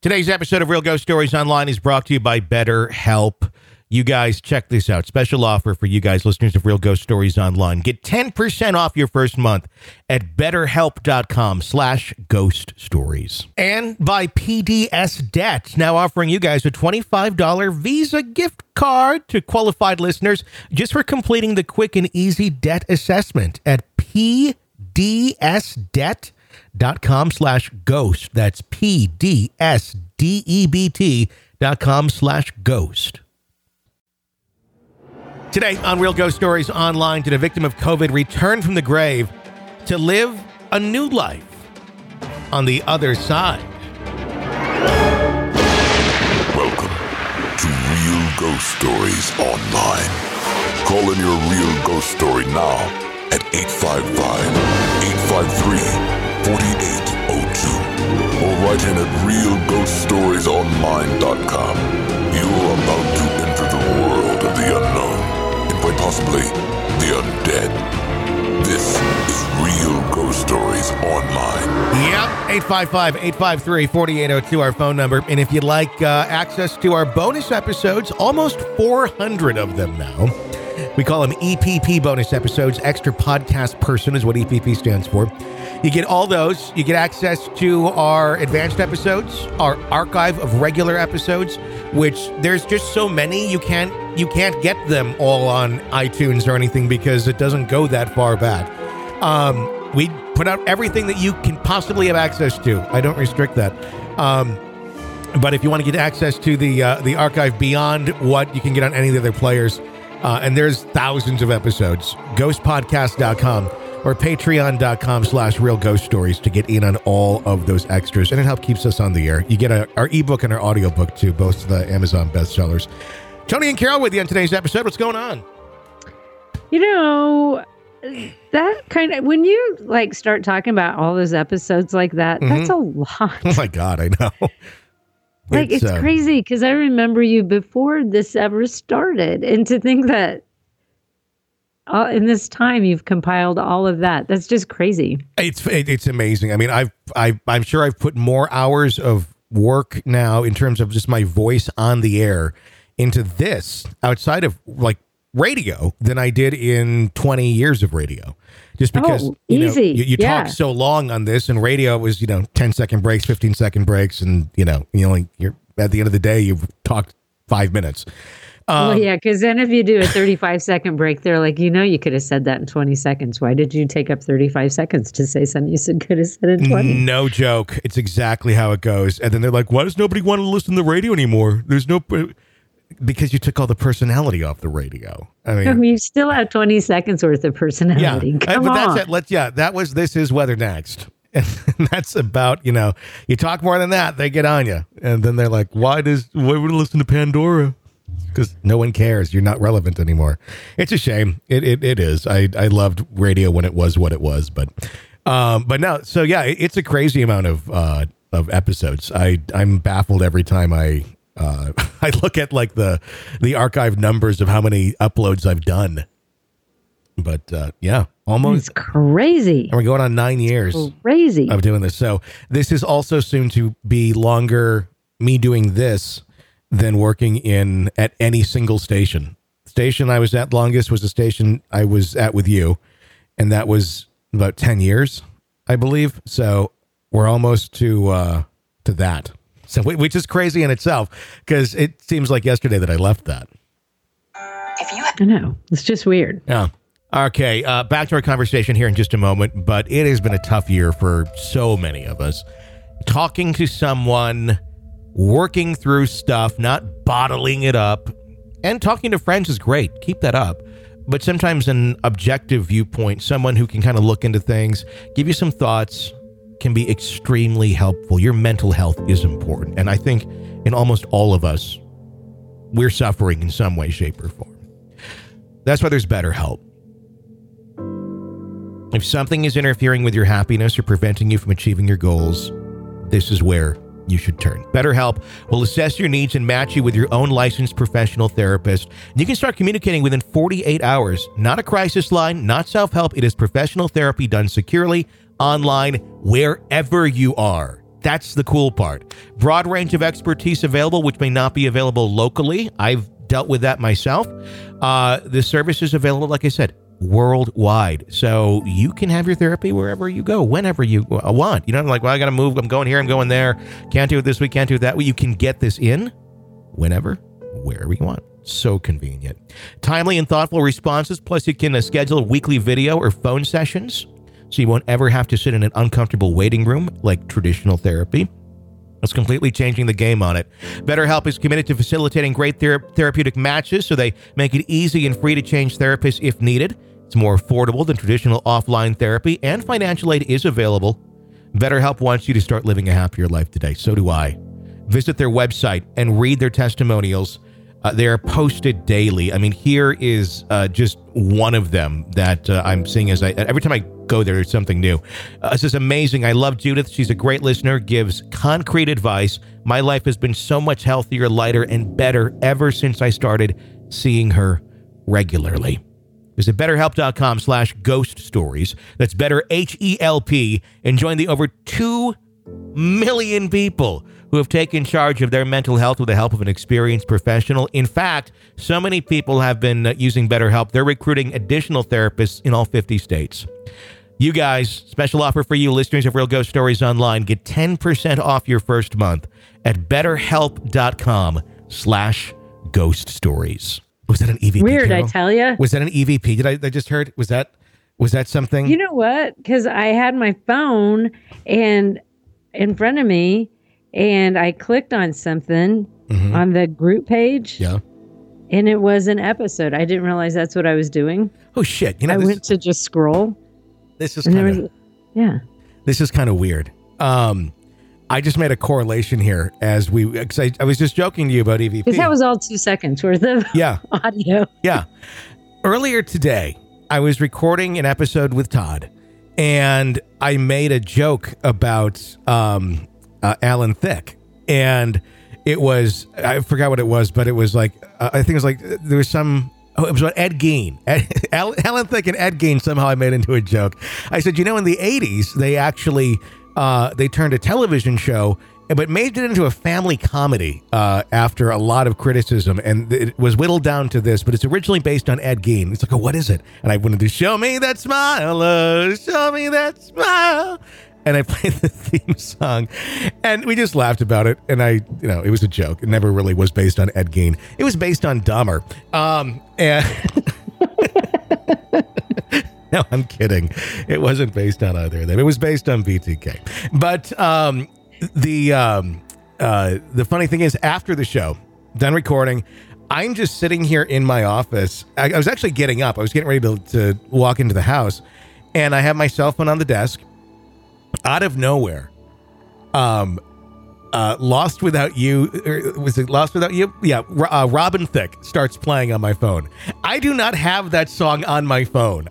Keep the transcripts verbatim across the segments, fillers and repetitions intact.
Today's episode of Real Ghost Stories Online is brought to you by BetterHelp. You guys, check this out. Special offer for you guys, listeners of Real Ghost Stories Online. Get ten percent off your first month at betterhelp.com slash ghost stories. And by P D S Debt, now offering you guys a twenty-five dollars Visa gift card to qualified listeners just for completing the quick and easy debt assessment at P D S Debt. dot com slash ghost. That's P D S D E B T dot com slash ghost. Today on Real Ghost Stories Online, did a victim of COVID return from the grave to live a new life on the other side? Welcome to Real Ghost Stories Online. Call in your real ghost story now at eight five five, eight five three, four eight zero two or write in at real ghost stories online dot com. You are about to enter the world of the unknown and quite possibly the undead. This is Real Ghost Stories Online. Yep, eight five five, eight five three, four eight zero two, our phone number. And if you'd like uh, access to our bonus episodes, almost four hundred of them now. We call them E P P bonus episodes. Extra podcast person is what E P P stands for. You get all those. You get access to our advanced episodes, our archive of regular episodes, which there's just so many you can't you can't get them all on iTunes or anything because it doesn't go that far back. Um, we put out everything that you can possibly have access to. I don't restrict that. Um, but if you want to get access to the uh, the archive beyond what you can get on any of the other players, uh, and there's thousands of episodes, ghost podcast dot com. Or patreon.com slash real ghost stories to get in on all of those extras. And it helps keeps us on the air. You get a, our ebook and our audiobook too, both the Amazon bestsellers. Tony and Carol with you on today's episode. What's going on? You know, that kind of, when you like start talking about all those episodes like that, mm-hmm. that's a lot. Oh my God, I know. Like, it's, it's uh, crazy because I remember you before this ever started. And to think that Uh, in this time, you've compiled all of that. That's just crazy. It's it, it's amazing. I mean, I've I I'm sure I've put more hours of work now in terms of just my voice on the air into this outside of like radio than I did in twenty years of radio. Just because oh, you know, easy. you, you yeah. talk so long on this, and radio was you know ten second breaks, fifteen second breaks, and you know you only you're at the end of the day you've talked five minutes. Um, well, yeah, because then if you do a thirty-five second break, they're like, you know, you could have said that in twenty seconds. Why did you take up thirty-five seconds to say something you said could have said in twenty? No joke. It's exactly how it goes. And then they're like, why does nobody want to listen to the radio anymore? There's no... Because you took all the personality off the radio. I mean, you still have twenty seconds worth of personality. Yeah, Come but on. that's it. Let's, yeah, that was This Is Weather Next. And that's about, you know, you talk more than that, they get on you. And then they're like, why does... Why would I listen to Pandora? Because no one cares. You're not relevant anymore. It's a shame. It it, it is. I, I loved radio when it was what it was. But um, but no. So, yeah, it, it's a crazy amount of uh, of episodes. I, I'm baffled every time I uh, I look at like the the archive numbers of how many uploads I've done. But uh, yeah, almost. It's crazy. And we're going on nine years crazy. of doing this. So this is also soon to be longer me doing this than working in at any single station. Station I was at longest was the station I was at with you, and that was about ten years, I believe. So we're almost to uh, to that. So which is crazy in itself because it seems like yesterday that I left that. If you I know it's just weird. Yeah. Okay. Uh, back to our conversation here in just a moment, but it has been a tough year for so many of us. Talking to someone, working through stuff, not bottling it up, and talking to friends is great. Keep that up. But sometimes an objective viewpoint, someone who can kind of look into things, give you some thoughts, can be extremely helpful. Your mental health is important. And I think in almost all of us, we're suffering in some way, shape, or form. That's why there's BetterHelp. If something is interfering with your happiness or preventing you from achieving your goals, this is where you should turn. BetterHelp will assess your needs and match you with your own licensed professional therapist. You can start communicating within forty-eight hours. Not a crisis line, not self-help. It is professional therapy done securely, online, wherever you are. That's the cool part. Broad range of expertise available, which may not be available locally. I've dealt with that myself. Uh, the service is available, like I said, worldwide. So you can have your therapy wherever you go, whenever you want. You know, like, well, I got to move. I'm going here. I'm going there. Can't do it this week. Can't do it that way. You can get this in whenever, wherever you want. So convenient. Timely and thoughtful responses. Plus, you can uh, schedule weekly video or phone sessions, so you won't ever have to sit in an uncomfortable waiting room like traditional therapy. It's completely changing the game on it. BetterHelp is committed to facilitating great thera- therapeutic matches, so they make it easy and free to change therapists if needed. It's more affordable than traditional offline therapy, and financial aid is available. BetterHelp wants you to start living a happier life today. So do I. Visit their website and read their testimonials. Uh, they are posted daily. I mean, here is uh, just one of them that uh, I'm seeing as I every time I go there, there's something new. Uh, this is amazing. I love Judith. She's a great listener, gives concrete advice. My life has been so much healthier, lighter, and better ever since I started seeing her regularly. Visit BetterHelp.com slash ghost stories. That's better, H E L P, and join the over two million people who have taken charge of their mental health with the help of an experienced professional. In fact, so many people have been uh, using BetterHelp, they're recruiting additional therapists in all fifty states. You guys, special offer for you listeners of Real Ghost Stories Online. Get ten percent off your first month at betterhelp.com slash ghost stories. Was that an E V P? Weird, Carol? I tell you. Was that an E V P? Did I, I just heard? Was that was that something? You know what? Because I had my phone and in front of me, and I clicked on something mm-hmm. on the group page. Yeah. And it was an episode. I didn't realize that's what I was doing. Oh, shit. You know, I this, went to just scroll. This is kind of, yeah. This is kind of weird. Um, I just made a correlation here as we, cause I, I was just joking to you about E V P. Because that was all two seconds worth of yeah. audio. Yeah. Earlier today, I was recording an episode with Todd, and I made a joke about um, uh, Alan Thicke. And it was, I forgot what it was, but it was like, uh, I think it was like, there was some, oh, it was about Ed Gein. Ed, Alan Thicke and Ed Gein somehow I made into a joke. I said, you know, in the eighties, they actually, uh, they turned a television show, but made it into a family comedy uh, after a lot of criticism. And it was whittled down to this, but it's originally based on Ed Gein. It's like, oh, what is it? And I wanted to show me that smile, oh, show me that smile. And I played the theme song, and we just laughed about it. And I, you know, it was a joke. It never really was based on Ed Gein. It was based on Dahmer. Um, and no, I'm kidding. It wasn't based on either of them. It was based on B T K. But um, the um, uh, the funny thing is, after the show, done recording, I'm just sitting here in my office. I, I was actually getting up. I was getting ready to, to walk into the house, and I have my cell phone on the desk. Out of nowhere, um, uh, Lost Without You, or was it Lost Without You? Yeah, uh, Robin Thicke starts playing on my phone. I do not have that song on my phone.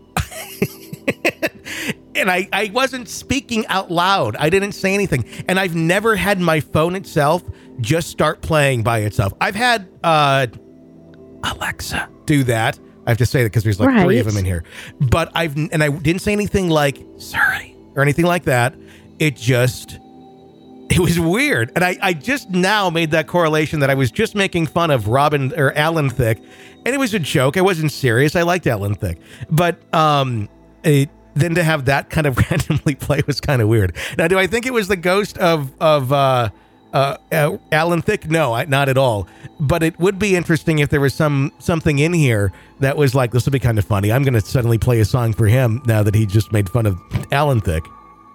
And I, I wasn't speaking out loud. I didn't say anything. And I've never had my phone itself just start playing by itself. I've had uh, Alexa do that. I have to say that because there's like right. three of them in here. But I've, and I didn't say anything like, sorry. Or anything like that. It just, it was weird. And I, I just now made that correlation that I was just making fun of Robin or Alan Thicke. And it was a joke. I wasn't serious. I liked Alan Thicke. But um, it, then to have that kind of randomly play was kind of weird. Now, do I think it was the ghost of, of uh, uh, uh, Alan Thicke? No, I, not at all. But it would be interesting if there was some something in here that was like, this will be kind of funny. I'm going to suddenly play a song for him now that he just made fun of Alan Thicke.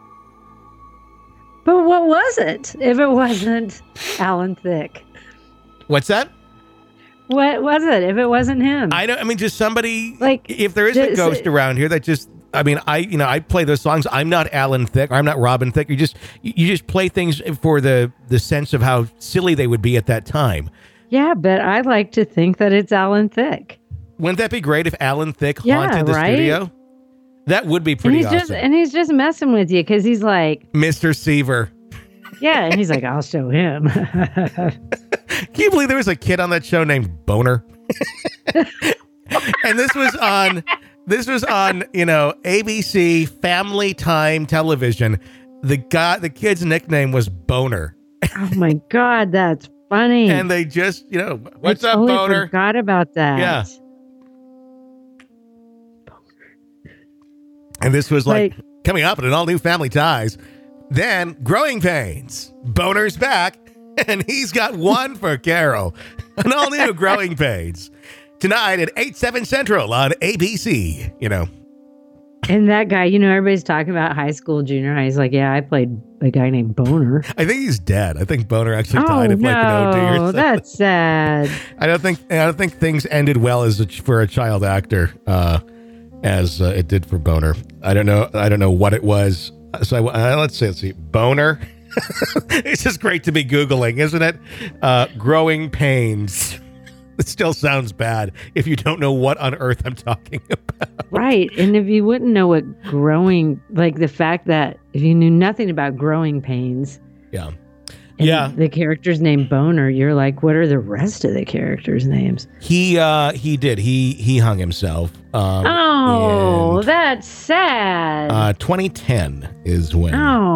But what was it if it wasn't Alan Thicke? What's that? What was it if it wasn't him? I don't, I mean, just somebody, like, if there is just, a ghost around here that just, I mean, I, you know, I play those songs. I'm not Alan Thicke. Or I'm not Robin Thicke. You just, you just play things for the, the sense of how silly they would be at that time. Yeah, but I like to think that it's Alan Thicke. Wouldn't that be great if Alan Thicke yeah, haunted the right? studio? That would be pretty and he's awesome. Just, and he's just messing with you because he's like... Mister Seaver. Yeah, and he's like, I'll show him. Can you believe there was a kid on that show named Boner? And this was on, this was on, you know, A B C Family Time Television. the guy, the kid's nickname was Boner. Oh my God, that's funny. And they just, you know, what's I up, totally Boner? Forgot about that. Yeah. And this was like, like coming up in an all new Family Ties. Then Growing Pains. Boner's back, and he's got one for Carol. An all new Growing Pains. Tonight at eight, seven Central on A B C, you know. And that guy, you know, everybody's talking about high school, junior high. He's like, yeah, I played a guy named Boner. I think he's dead. I think Boner actually died oh, of like no, an O D or something. That's sad. I don't think I don't think things ended well as a, for a child actor uh, as uh, it did for Boner. I don't know. I don't know what it was. So uh, let's see. Let's see. Boner. It's just great to be Googling, isn't it? Uh, growing Pains. It still sounds bad if you don't know what on earth I'm talking about. Right. And if you wouldn't know what growing, like the fact that if you knew nothing about Growing Pains. Yeah. And yeah. the character's name Boner, you're like, what are the rest of the characters' names? He uh, he did. He he hung himself. Um, oh, that's sad. Uh, twenty ten is when.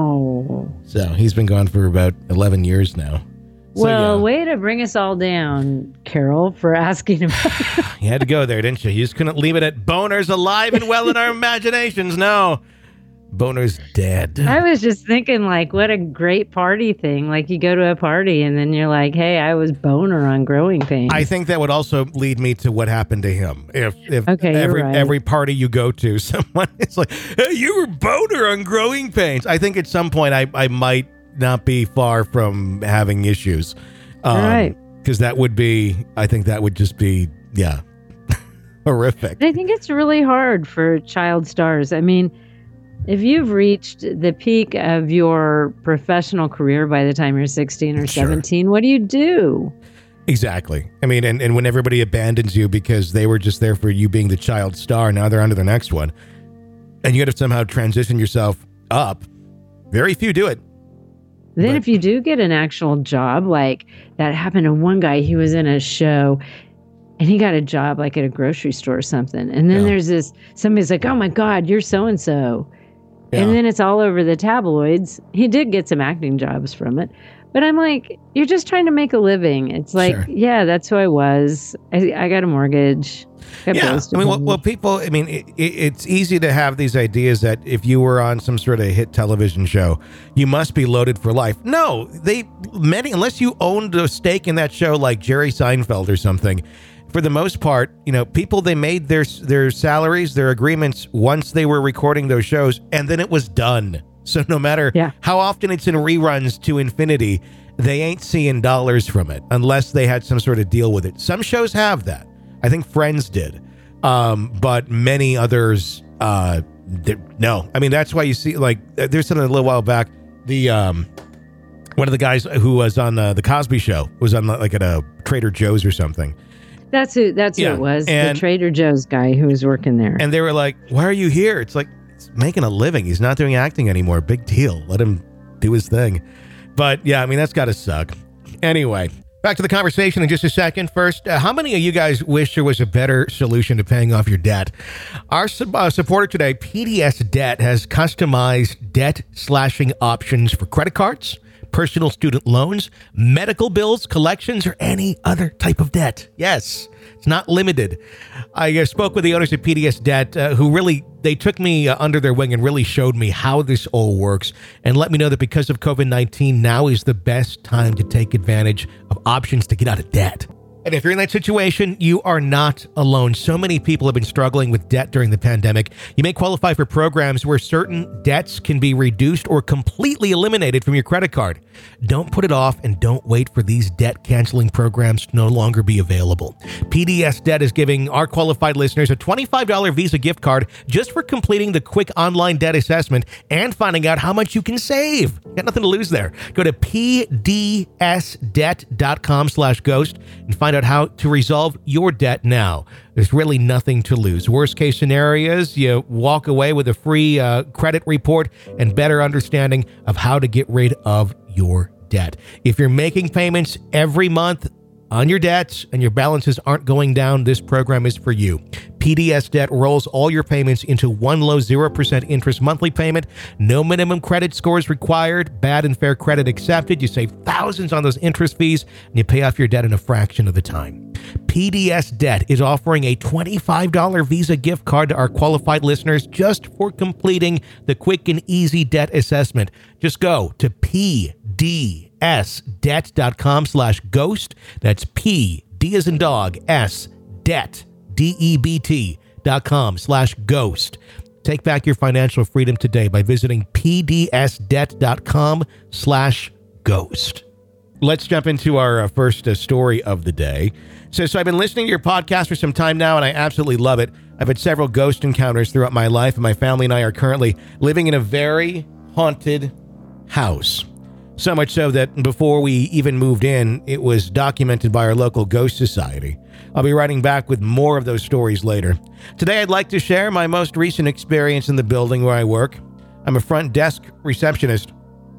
Oh. So he's been gone for about eleven years now. So, well, yeah. way to bring us all down, Carol, for asking about it. You had to go there, didn't you? You just couldn't leave it at Boner's alive and well in our imaginations. No. Boner's dead. I was just thinking, like, what a great party thing. Like, you go to a party and then you're like, hey, I was Boner on Growing Pains. I think that would also lead me to what happened to him. If if okay, every right. every party you go to, someone is like, hey, you were Boner on Growing Pains. I think at some point I, I might not be far from having issues. Um, right. Because that would be, I think that would just be, yeah, horrific. I think it's really hard for child stars. I mean, if you've reached the peak of your professional career by the time you're sixteen or seventeen, sure. What do you do? Exactly. I mean, and, and when everybody abandons you because they were just there for you being the child star, now they're on to the next one. And you got to somehow transition yourself up. Very few do it. Then but, if you do get an actual job, like that happened to one guy, he was in a show and he got a job like at a grocery store or something. And then yeah. there's this, somebody's like, oh my God, you're so-and-so. Yeah. And then it's all over the tabloids. He did get some acting jobs from it. But I'm like, you're just trying to make a living. It's like, sure. yeah, that's who I was. I, I got a mortgage. Got yeah. I mean, well, well, people, I mean, it, it, it's easy to have these ideas that if you were on some sort of hit television show, you must be loaded for life. No, they, many, unless you owned a stake in that show like Jerry Seinfeld or something, for the most part, you know, people, they made their their salaries, their agreements once they were recording those shows, and then it was done. So no matter yeah. how often it's in reruns to infinity, they ain't seeing dollars from it unless they had some sort of deal with it. Some shows have that. I think Friends did. Um, but many others, uh, no. I mean, that's why you see, like, there's something a little while back, the um, one of the guys who was on uh, the Cosby Show was on like at a Trader Joe's or something. That's who. That's yeah. who it was. And, the Trader Joe's guy who was working there. And they were like, "Why are you here?" It's like, he's making a living. He's not doing acting anymore. Big deal. Let him do his thing. But yeah, I mean, that's got to suck. Anyway, back to the conversation in just a second. First, uh, how many of you guys wish there was a better solution to paying off your debt? Our uh, supporter today, P D S Debt, has customized debt slashing options for credit cards, personal student loans, medical bills, collections, or any other type of debt. Yes, it's not limited. I uh, spoke with the owners of P D S Debt, uh, who really, they took me uh, under their wing and really showed me how this all works and let me know that because of COVID nineteen, now is the best time to take advantage of options to get out of debt. And if you're in that situation, you are not alone. So many people have been struggling with debt during the pandemic. You may qualify for programs where certain debts can be reduced or completely eliminated from your credit card. Don't put it off and don't wait for these debt canceling programs to no longer be available. P D S Debt is giving our qualified listeners a twenty-five dollars Visa gift card just for completing the quick online debt assessment and finding out how much you can save. Got nothing to lose there. Go to pdsdebt.com slash ghost and find out how to resolve your debt now. There's really nothing to lose. Worst case scenarios, you walk away with a free uh, credit report and better understanding of how to get rid of your debt. If you're making payments every month, on your debts and your balances aren't going down, this program is for you. P D S Debt rolls all your payments into one low zero percent interest monthly payment. No minimum credit scores required. Bad and fair credit accepted. You save thousands on those interest fees, and you pay off your debt in a fraction of the time. P D S Debt is offering a twenty-five dollars Visa gift card to our qualified listeners just for completing the quick and easy debt assessment. Just go to P D S debt dot com slash ghost. That's P, D as in dog, S, debt, D E B T dot com slash ghost. Take back your financial freedom today by visiting P D S debt dot com slash ghost. Let's jump into our uh, first uh, story of the day. So, so I've been listening to your podcast for some time now, and I absolutely love it. I've had several ghost encounters throughout my life, and my family and I are currently living in a very haunted house. So much so that before we even moved in, it was documented by our local ghost society. I'll be writing back with more of those stories later. Today, I'd like to share my most recent experience in the building where I work. I'm a front desk receptionist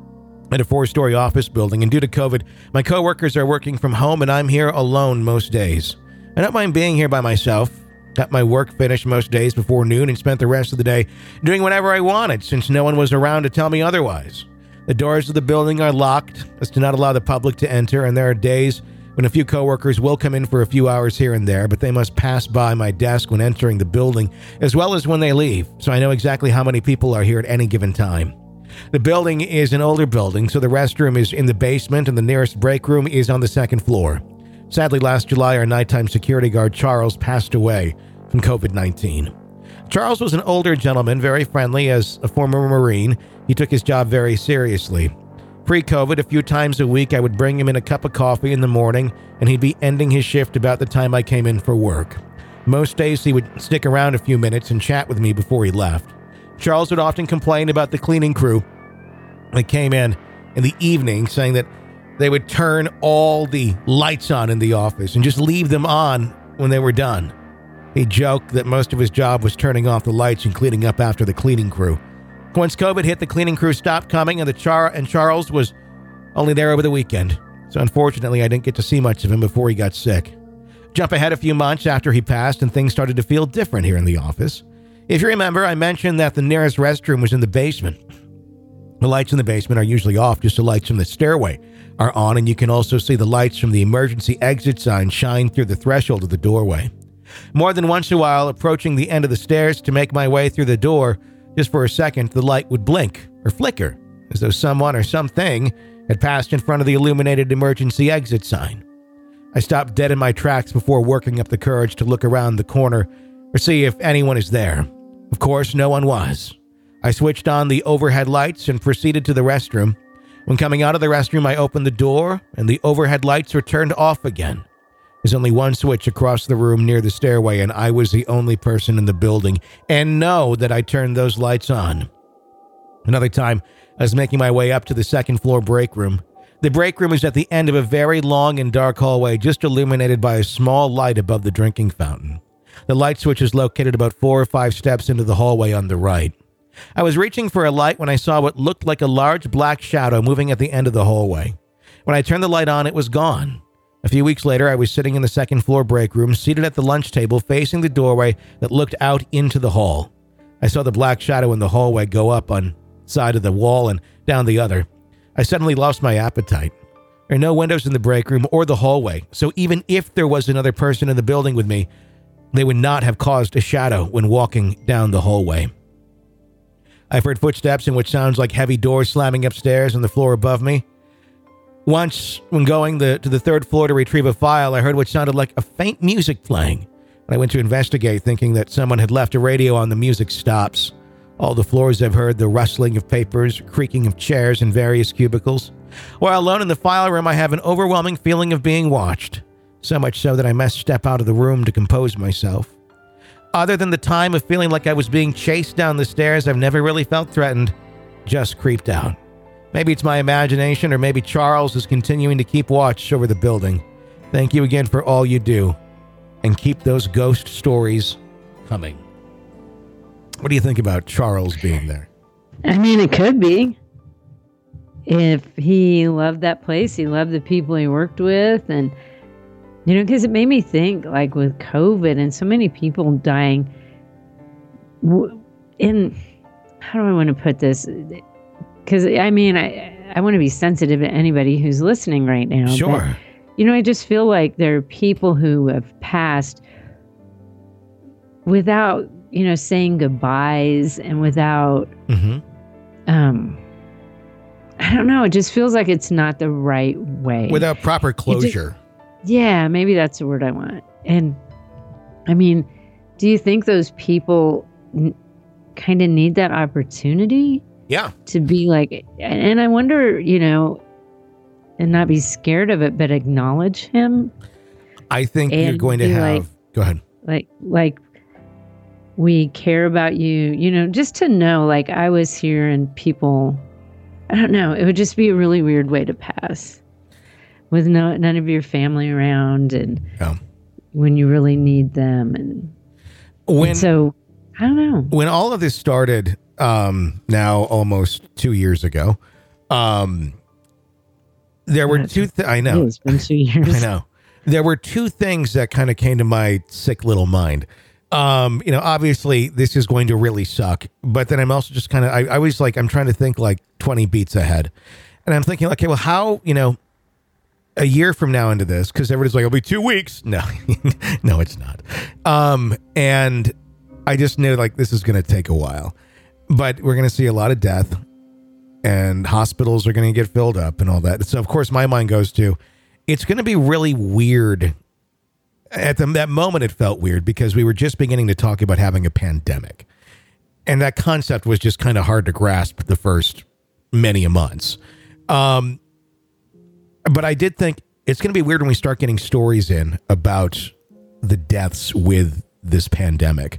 at a four-story office building, and due to COVID, my coworkers are working from home, and I'm here alone most days. I don't mind being here by myself. Got my work finished most days before noon and spent the rest of the day doing whatever I wanted since no one was around to tell me otherwise. The doors of the building are locked as to not allow the public to enter, and there are days when a few coworkers will come in for a few hours here and there, but they must pass by my desk when entering the building as well as when they leave, so I know exactly how many people are here at any given time. The building is an older building, so the restroom is in the basement and the nearest break room is on the second floor. Sadly, last July, our nighttime security guard, Charles, passed away from COVID nineteen. Charles was an older gentleman, very friendly. As a former Marine, he took his job very seriously. Pre-COVID, a few times a week, I would bring him in a cup of coffee in the morning, and he'd be ending his shift about the time I came in for work. Most days, he would stick around a few minutes and chat with me before he left. Charles would often complain about the cleaning crew that came in in the evening, saying that they would turn all the lights on in the office and just leave them on when they were done. He joked that most of his job was turning off the lights and cleaning up after the cleaning crew. Once COVID hit, the cleaning crew stopped coming, and the Char and Charles was only there over the weekend. So unfortunately, I didn't get to see much of him before he got sick. Jump ahead a few months after he passed, and things started to feel different here in the office. If you remember, I mentioned that the nearest restroom was in the basement. The lights in the basement are usually off, just the lights from the stairway are on, and you can also see the lights from the emergency exit sign shine through the threshold of the doorway. More than once in a while, approaching the end of the stairs to make my way through the door, just for a second, the light would blink or flicker, as though someone or something had passed in front of the illuminated emergency exit sign. I stopped dead in my tracks before working up the courage to look around the corner or see if anyone is there. Of course, no one was. I switched on the overhead lights and proceeded to the restroom. When coming out of the restroom, I opened the door, and the overhead lights were turned off again. There's only one switch across the room near the stairway, and I was the only person in the building, and know that I turned those lights on. Another time, I was making my way up to the second floor break room. The break room is at the end of a very long and dark hallway, just illuminated by a small light above the drinking fountain. The light switch is located about four or five steps into the hallway on the right. I was reaching for a light when I saw what looked like a large black shadow moving at the end of the hallway. When I turned the light on, it was gone. A few weeks later, I was sitting in the second floor break room, seated at the lunch table facing the doorway that looked out into the hall. I saw the black shadow in the hallway go up one side of the wall and down the other. I suddenly lost my appetite. There are no windows in the break room or the hallway, so even if there was another person in the building with me, they would not have caused a shadow when walking down the hallway. I've heard footsteps in what sounds like heavy doors slamming upstairs on the floor above me. Once, when going the, to the third floor to retrieve a file, I heard what sounded like a faint music playing. When I went to investigate, thinking that someone had left a radio on, the music stops. All the floors I've heard the rustling of papers, creaking of chairs in various cubicles. While alone in the file room, I have an overwhelming feeling of being watched. So much so that I must step out of the room to compose myself. Other than the time of feeling like I was being chased down the stairs, I've never really felt threatened, just creeped out. Maybe it's my imagination, or maybe Charles is continuing to keep watch over the building. Thank you again for all you do, and keep those ghost stories coming. What do you think about Charles being there? I mean, it could be. If he loved that place, he loved the people he worked with, and You know, because it made me think, like, with COVID and so many people dying, w- in, how do I want to put this? Because, I mean, I, I want to be sensitive to anybody who's listening right now. Sure. But, you know, I just feel like there are people who have passed without, you know, saying goodbyes and without, Mm-hmm. um, I don't know. It just feels like it's not the right way. Without proper closure. Yeah, maybe that's the word I want. And I mean, do you think those people n- kind of need that opportunity Yeah. to be like, and I wonder, you know, and not be scared of it, but acknowledge him? I think you're And going to be have, like- go ahead. Like, like we care about you, you know, just to know, like, I was here and people, I don't know, it would just be a really weird way to pass with no none of your family around and Yeah. when you really need them. And, When, and so, I don't know. when all of this started, um, now almost two years ago, um, there were Yeah, two, th- I know, It's been two years. I know. There were two things that kind of came to my sick little mind. Um, you know, obviously this is going to really suck, but then I'm also just kind of, I, I was like, I'm trying to think like twenty beats ahead. And I'm thinking, okay, well, how, you know, a year from now into this, because everybody's like, it'll be two weeks. No, no, it's not. Um, and I just knew like this is going to take a while, but we're going to see a lot of death and hospitals are going to get filled up and all that. So of course my mind goes to, it's going to be really weird. At the, that moment, it felt weird because we were just beginning to talk about having a pandemic. And that concept was just kind of hard to grasp the first many a months. Um, but I did think it's going to be weird when we start getting stories in about the deaths with this pandemic.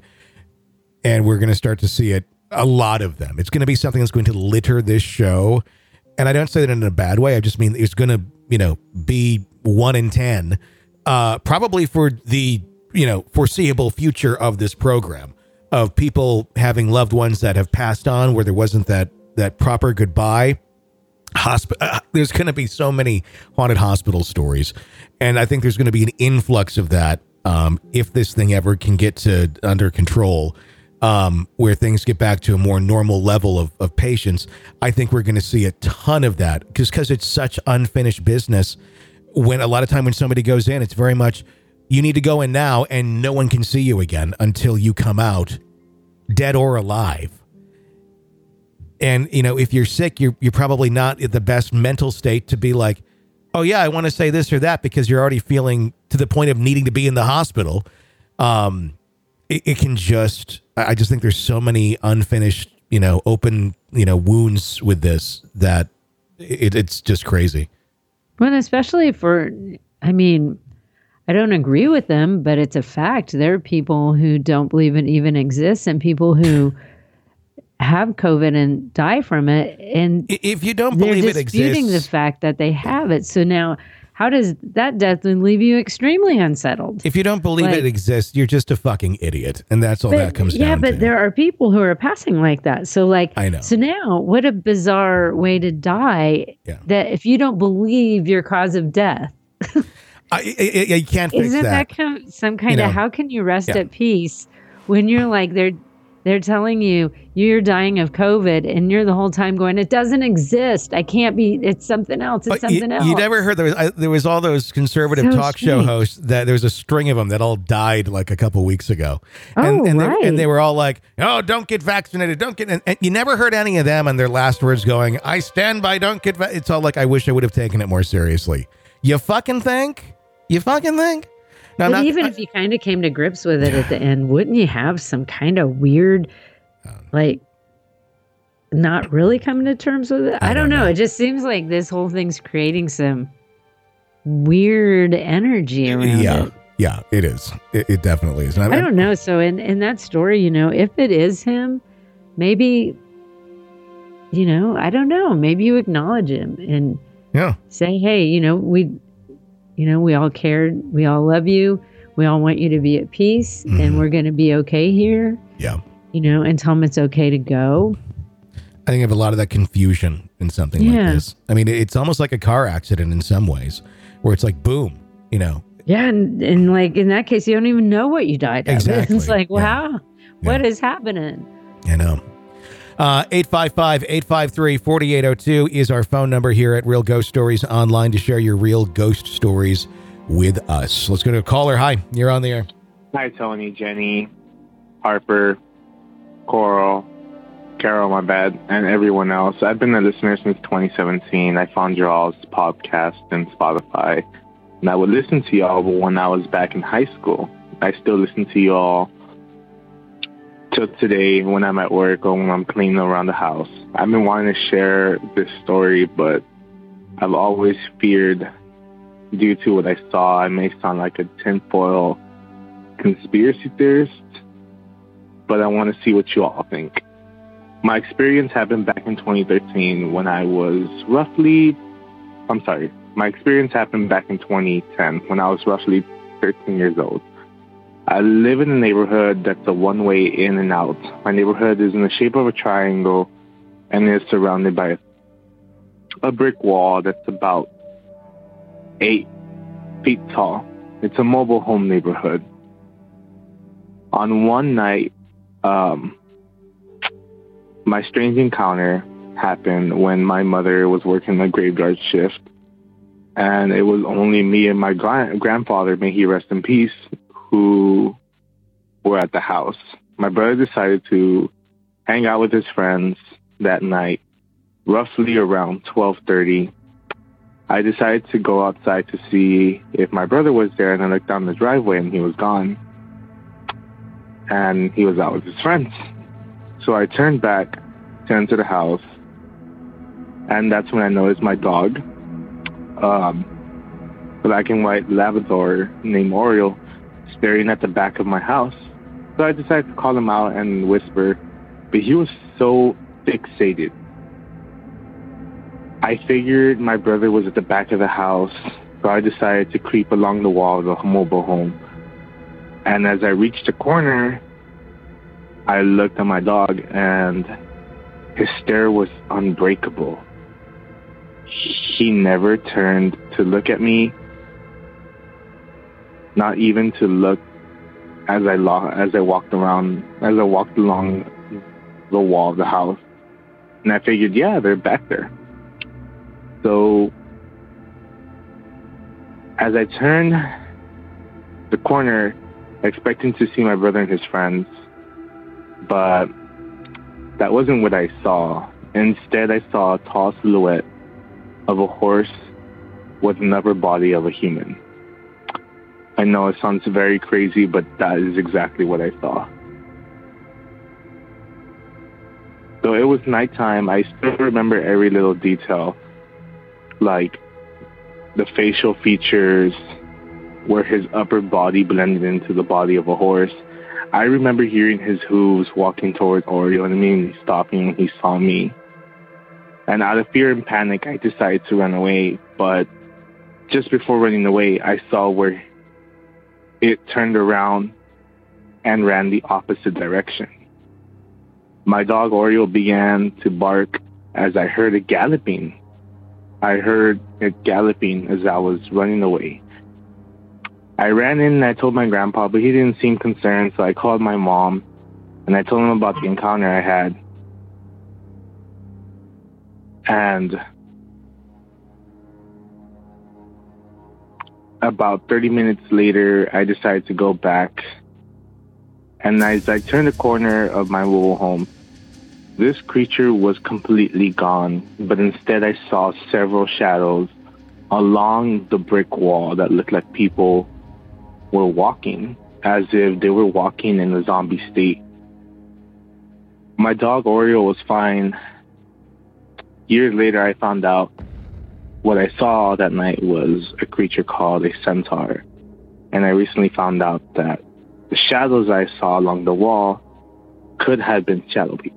And we're going to start to see it, a lot of them. It's going to be something that's going to litter this show. And I don't say that in a bad way. I just mean it's going to, you know, be one in ten, uh, probably for the, you know, foreseeable future of this program, of people having loved ones that have passed on where there wasn't that, that proper goodbye. Hosp- uh, there's going to be so many haunted hospital stories. And I think there's going to be an influx of that um, if this thing ever can get to under control. Um, where things get back to a more normal level of, of patients, I think we're going to see a ton of that because because it's such unfinished business. When a lot of time when somebody goes in, it's very much you need to go in now and no one can see you again until you come out dead or alive. And, you know, if you're sick, you're you're probably not in the best mental state to be like, oh, yeah, I want to say this or that because you're already feeling to the point of needing to be in the hospital. Um, it, it can just I just think there's so many unfinished, you know, open, you know, wounds with this that it, it's just crazy. Well, especially for, I mean, I don't agree with them, but it's a fact. There are people who don't believe it even exists and people who have COVID and die from it. And If you don't they're believe it disputing exists, the fact that they have it. So now, how does that death then leave you extremely unsettled? if you don't believe Like- it exists, you're just a fucking idiot. And that's all But- that comes yeah, down to. but there are people who are passing like that. So like, I know. So now, what a bizarre way to die. Yeah. That if you don't believe your cause of death, I, I, I, you can't fix isn't that. that kind of some kind You know, of how can you rest yeah. at peace when you're like they're they're telling you you're dying of COVID and you're the whole time going, it doesn't exist. I can't be. It's something else. It's But you, something else. you never heard there was I, there was all those conservative So talk show strange. hosts that there was a string of them that all died like a couple weeks ago. and, Oh, and, they, right. and they were all like, "Oh, don't get vaccinated, don't get." And, and you never heard any of them on their last words going, "I stand by, don't get." Va-. It's all like, I wish I would have taken it more seriously. You fucking think? You fucking think? No, I'm But not- even I- if you kind of came to grips with it at the end, wouldn't you have some kind of weird, like, not really coming to terms with it? I I, don't don't know. know. It just seems like this whole thing's creating some weird energy around yeah, it. yeah, it is. It, it definitely is. And I don't know. So in, in that story, you know, if it is him, maybe, you know, I don't know. Maybe you acknowledge him and Yeah. say, hey, you know, we, you know, we all cared. We all love you. We all want you to be at peace Mhm. and we're going to be okay here, Yeah. you know, and tell them it's okay to go. I think of a lot of that confusion in something Yeah. like this. I mean, it's almost like a car accident in some ways, where it's like, boom, you know, Yeah, and, and like in that case, you don't even know what you died of. Exactly. It's like, Yeah. wow, what Yeah. is happening? You know. Uh, eight five five, eight five three, four eight zero two is our phone number here at Real Ghost Stories Online to share your real ghost stories with us. Let's go to a caller. Hi, you're on the air. Hi, Tony, Jenny, Harper, Coral, Carol, my bad, and everyone else. I've been a listener since twenty seventeen. I found your all's podcast and Spotify, and I would listen to y'all when I was back in high school. I still listen to y'all till today when I'm at work or when I'm cleaning around the house. I've been wanting to share this story, but I've always feared, due to what I saw, I may sound like a tinfoil conspiracy theorist, but I want to see what you all think. My experience happened back in twenty thirteen when I was roughly, I'm sorry, my experience happened back in twenty ten when I was roughly thirteen years old. I live in a neighborhood that's a one-way in and out. My neighborhood is in the shape of a triangle and is surrounded by a brick wall that's about eight feet tall. It's a mobile home neighborhood. On one night, um, my strange encounter happened when my mother was working a graveyard shift, and it was only me and my gra- grandfather, may he rest in peace, who were at the house. My brother decided to hang out with his friends that night, roughly around twelve thirty. I decided to go outside to see if my brother was there, and I looked down the driveway and he was gone. And he was out with his friends. So I turned back to enter the house, and that's when I noticed my dog, um, black and white Labrador named Oriole, staring at the back of my house. So I decided to call him out and whisper, but he was so fixated. I figured my brother was at the back of the house, so I decided to creep along the wall of the mobile home. And as I reached the corner, I looked at my dog, and his stare was unbreakable. He never turned to look at me, not even to look as I lo- as I walked around, as I walked along the wall of the house. And I figured, yeah, they're back there. So as I turned the corner, expecting to see my brother and his friends, but that wasn't what I saw. Instead, I saw a tall silhouette of a horse with an upper body of a human. I know it sounds very crazy, but that is exactly what I saw. Though it was nighttime, I still remember every little detail, like the facial features where his upper body blended into the body of a horse. I remember hearing his hooves walking towards Oriole and immediately stopping when he saw me. And out of fear and panic, I decided to run away. But just before running away, I saw where it turned around and ran the opposite direction. My dog Oriole began to bark as I heard it galloping. I heard it galloping as I was running away. I ran in and I told my grandpa, but he didn't seem concerned, so I called my mom and I told him about the encounter I had. And about thirty minutes later, I decided to go back. And as I turned the corner of my mobile home, this creature was completely gone, but instead I saw several shadows along the brick wall that looked like people were walking, as if they were walking in a zombie state. My dog Oriole was fine. Years later, I found out what I saw that night was a creature called a centaur. And I recently found out that the shadows I saw along the wall could have been shadow people.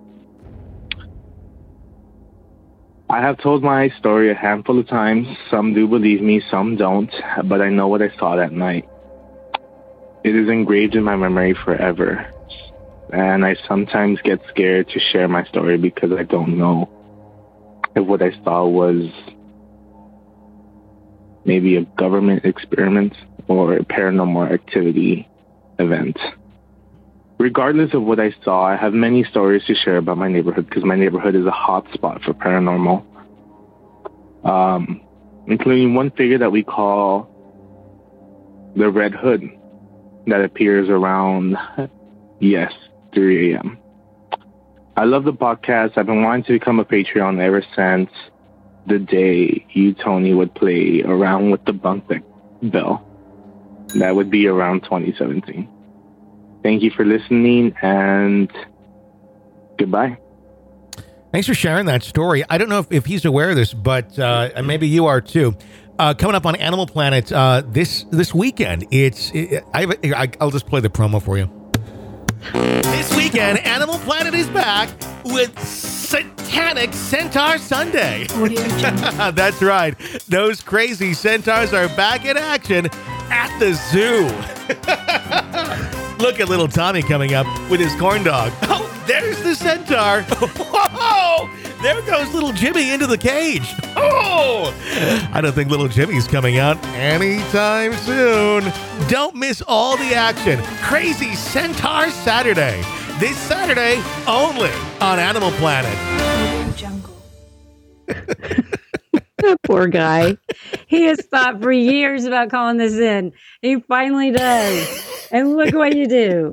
I have told my story a handful of times. Some do believe me, some don't, but I know what I saw that night. It is engraved in my memory forever. And I sometimes get scared to share my story because I don't know if what I saw was maybe a government experiment or paranormal activity event. Regardless of what I saw, I have many stories to share about my neighborhood because my neighborhood is a hot spot for paranormal, um, including one figure that we call the Red Hood that appears around, yes, three a.m. I love the podcast. I've been wanting to become a Patreon ever since the day you, Tony, would play around with the bunk bell. That would be around twenty seventeen. Thank you for listening, and goodbye. Thanks for sharing that story. I don't know if, if he's aware of this, but uh, maybe you are too. Uh, coming up on Animal Planet uh, this this weekend, it's it, I, I I'll just play the promo for you. This weekend, Animal Planet is back with Satanic Centaur Sunday. That's right. Those crazy centaurs are back in action at the zoo. Look at little Tommy coming up with his corn dog. Oh, there's the centaur. Whoa! There goes little Jimmy into the cage. Oh! I don't think little Jimmy's coming out anytime soon. Don't miss all the action. Crazy Centaur Saturday. This Saturday only on Animal Planet. Jungle. Poor guy. He has thought for years about calling this in. He finally does. And look what you do.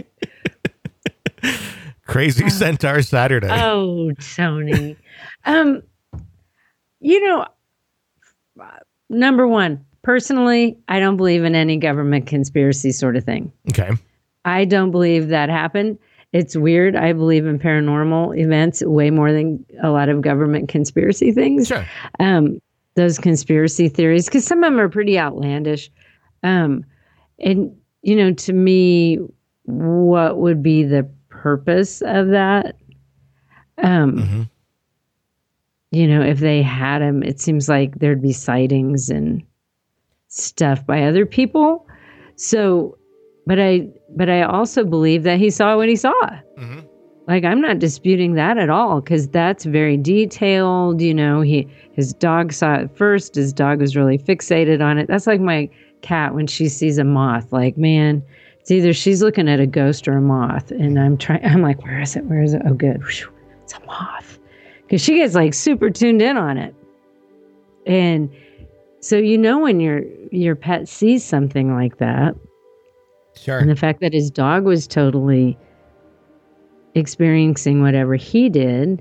Crazy Centaur Saturday. Oh, Tony. Um, you know, number one, personally, I don't believe in any government conspiracy sort of thing. Okay. I don't believe that happened. It's weird. I believe in paranormal events way more than a lot of government conspiracy things. Sure. Um, those conspiracy theories, because some of them are pretty outlandish. Um, and, you know, to me, what would be the purpose of that? Um, mm-hmm. You know, if they had him, it seems like there'd be sightings and stuff by other people. So, but I, but I also believe that he saw what he saw. Mm-hmm. Like, I'm not disputing that at all, because that's very detailed. You know, he, his dog saw it first. His dog was really fixated on it. That's like my cat when she sees a moth. Like, man, it's either she's looking at a ghost or a moth. And I'm trying, I'm like, where is it? Where is it? Oh, good. It's a moth. Because she gets like super tuned in on it. And so, you know, when your your pet sees something like that, sure. And the fact that his dog was totally experiencing whatever he did.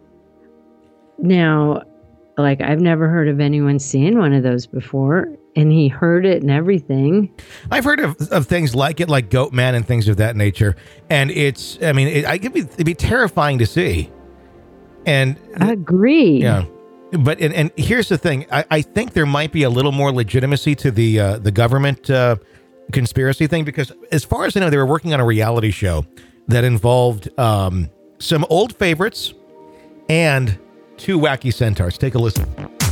Now, like, I've never heard of anyone seeing one of those before, and he heard it and everything. I've heard of, of things like it, like Goat Man and things of that nature. And it's, I mean, it, it'd, be, it'd be terrifying to see. And I agree. Yeah. But, and, and here's the thing. I, I think there might be a little more legitimacy to the, uh, the government uh, conspiracy thing, because as far as I know, they were working on a reality show that involved um, some old favorites and two wacky centaurs. Take a listen.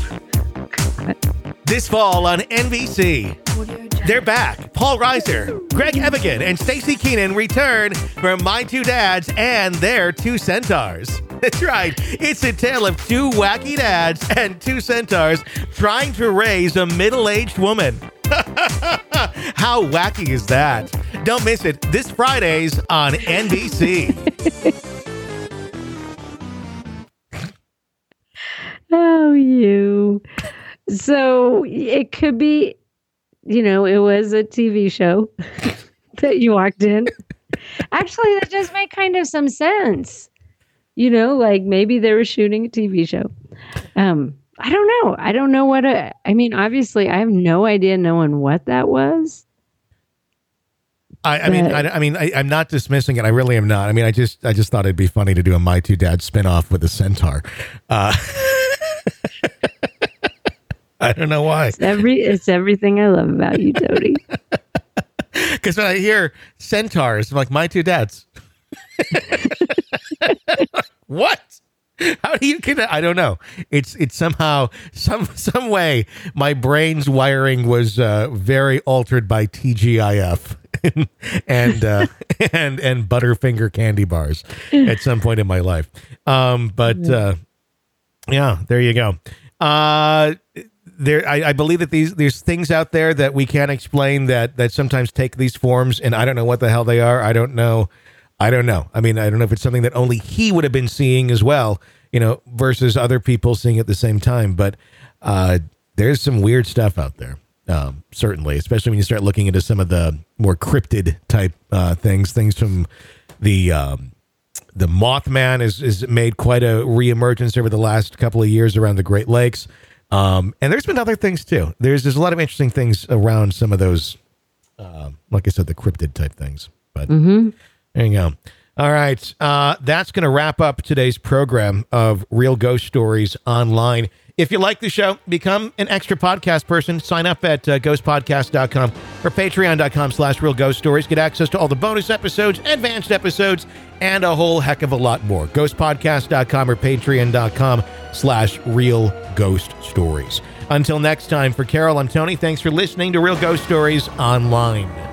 This fall on N B C, they're back. Paul Reiser, Greg Evigan, and Stacey Keenan return for My Two Dads and their two centaurs. That's right. It's a tale of two wacky dads and two centaurs trying to raise a middle-aged woman. How wacky is that? Don't miss it this Friday's on N B C. Oh, you. So it could be, you know, it was a T V show that you walked in. Actually, that does make kind of some sense. You know, like maybe they were shooting a T V show. Um, I don't know. I don't know what a, I mean, obviously, I have no idea knowing what that was. I, I mean, I, I mean, I, I'm not dismissing it. I really am not. I mean, I just, I just thought it'd be funny to do a My Two Dads spinoff with a centaur. Uh, I don't know why. It's every, it's everything I love about you, Dodie. Because when I hear centaurs, I'm like, My Two Dads. What? How do you connect? I don't know. It's it's somehow some some way my brain's wiring was uh, very altered by T G I F and and, uh, and and Butterfinger candy bars at some point in my life. Um, but uh, yeah, there you go. Uh, there, I, I believe that these there's things out there that we can't explain that that sometimes take these forms, and I don't know what the hell they are. I don't know. I don't know. I mean, I don't know if it's something that only he would have been seeing as well, you know, versus other people seeing at the same time. But uh, there's some weird stuff out there, um, certainly, especially when you start looking into some of the more cryptid type uh, things. Things from the um, the Mothman is is made quite a reemergence over the last couple of years around the Great Lakes, um, and there's been other things too. There's there's a lot of interesting things around some of those, uh, like I said, the cryptid type things. But. Mm-hmm. There you go. All right. Uh, that's going to wrap up today's program of Real Ghost Stories Online. If you like the show, become an extra podcast person. Sign up at uh, ghost podcast dot com or patreon dot com slash real ghost stories. Get access to all the bonus episodes, advanced episodes, and a whole heck of a lot more. ghost podcast dot com or patreon dot com slash real ghost stories. Until next time, for Carol, I'm Tony. Thanks for listening to Real Ghost Stories Online.